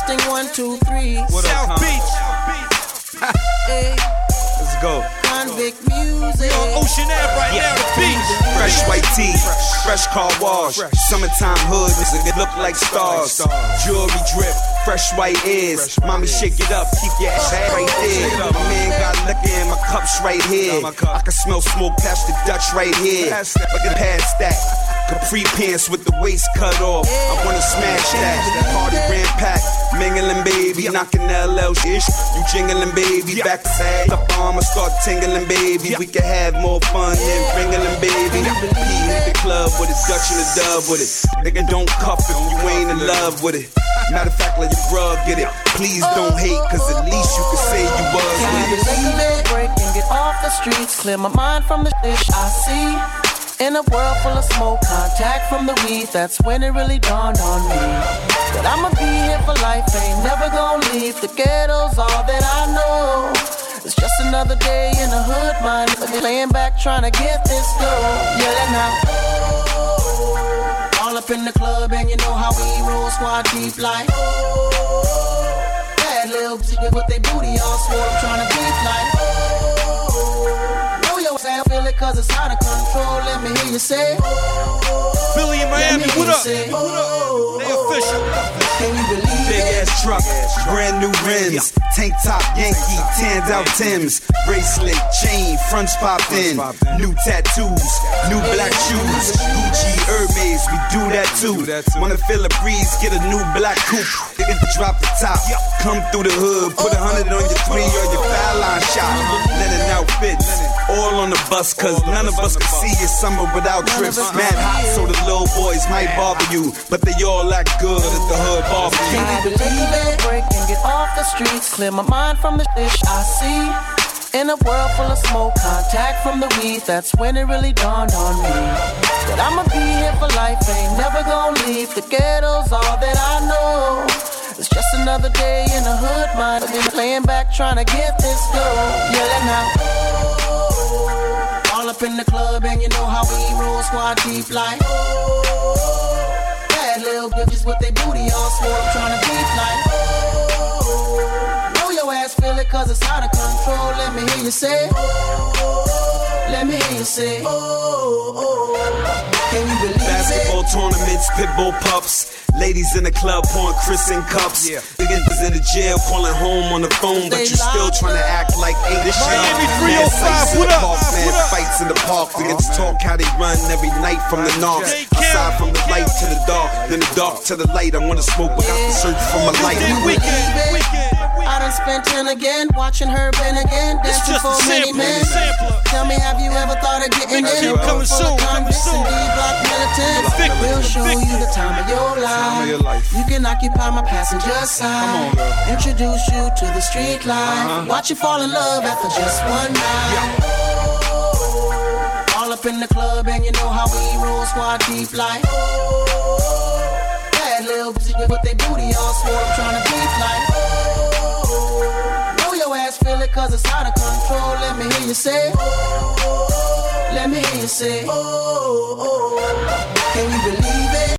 Testing 1, 2, 3. What South up, Beach. Hey, Let's go. Convict music. We on Ocean Ave right now, the beach. Fresh white tee, fresh car wash. Summertime hood, it look like stars. Jewelry drip, fresh white ears. Mommy, shake it up, keep your ass right there. My man got liquor in my cups right here. I can smell smoke past the Dutch right here. Look at past that. Capri pants with the waist cut off. I wanna smash that. Party ran pack, mingling baby, knocking LL ish. You jingling baby, back to sag. Up I'ma start tingling baby. We can have more fun than ringling baby. He hit the club with it, Dutch and the dub with it. Nigga don't cuff if you ain't in love with it. Matter of fact, let your bruh get it. Please don't hate, cause at least you can say you was with it. Take a little break and get off the streets. Clear my mind from the shit I see. In a world full of smoke, contact from the weed, that's when it really dawned on me that I'ma be here for life, ain't never gonna leave. The ghetto's all that I know. It's just another day in the hood, mind laying back trying to get this dough. Yelling out, all up in the club, and you know how we roll, squad deep like bad little bitches with they booty all swole, I'm trying to beat like I feel it cause it's out of control. Let me hear you say Philly and Miami, what up? They official. Can you believe Big ass truck, brand new rims, tank top Yankee, tanned out Timbs, bracelet, chain, fronts popped in, new tattoos, new black shoes, Gucci, Hermes, we do that too. Wanna feel a breeze, get a new black coupe, nigga drop the top, come through the hood, put 100 on your 3 or your foul line shot, linen outfits, all on the bus, cause none of us can see your summer without trips. Mad hot, so the little boys might bother you, but they all act good at the hood barbecue. Take a little break and get off the streets. Clear my mind from the shit I see. In a world full of smoke, contact from the weed, that's when it really dawned on me that I'ma be here for life, ain't never gonna leave. The ghetto's all that I know. It's just another day in the hood, mind laying back trying to get this dough. Yelling out, all up in the club, and you know how we roll, squad deep like bad little bitches with they booty all swole, I'm trying to beat like know your ass feel it cause it's out of control. Let me hear you say, let me hear you say, can you believe basketball it? tournaments, pitbull pups, ladies in the club pouring Chris in cups. Niggas in the jail calling home on the phone, but you still trying to act like ain't this shit. Miami 305, what up? Man, fights in the park, niggas talk how they run every night from the north. Aside from the light to the dark, then the dark to the light. I wanna smoke, but got to search for my light. I done spent 10 again, watching her bend again, dancing for many men. Tell me, have you ever thought of getting in? Coming soon, coming soon. D-block militants, we'll show you the time of your life. You can occupy my passenger side. Introduce you to the street life. Watch you fall in love after just one night. All up in the club, and you know how we roll, squad deep like bad little bitches with they booty all swole, I'm trying to beat like know your ass feel it cause it's out of control. Let me hear you say, let me hear you say, can you believe